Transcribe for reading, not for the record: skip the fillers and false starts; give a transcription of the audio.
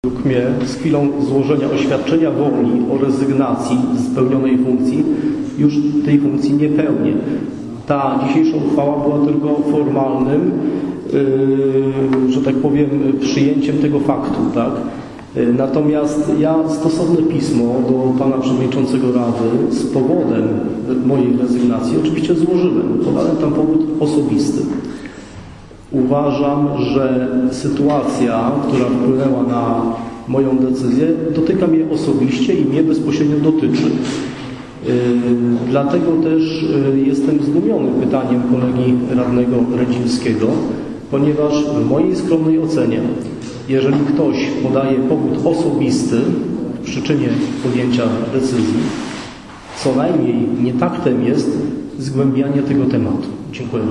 Według mnie z chwilą złożenia oświadczenia woli o rezygnacji z pełnionej funkcji już tej funkcji nie pełnię. Ta dzisiejsza uchwała była tylko formalnym, że tak powiem, przyjęciem tego faktu, tak? Natomiast ja stosowne pismo do pana przewodniczącego Rady z powodem mojej rezygnacji oczywiście złożyłem. Podałem tam powód osobisty. Uważam, że sytuacja, która wpłynęła na moją decyzję, dotyka mnie osobiście i mnie bezpośrednio dotyczy. Dlatego też jestem zdumiony pytaniem kolegi radnego Redzińskiego, ponieważ w mojej skromnej ocenie, jeżeli ktoś podaje powód osobisty w przyczynie podjęcia decyzji, co najmniej nietaktem jest zgłębianie tego tematu. Dziękuję.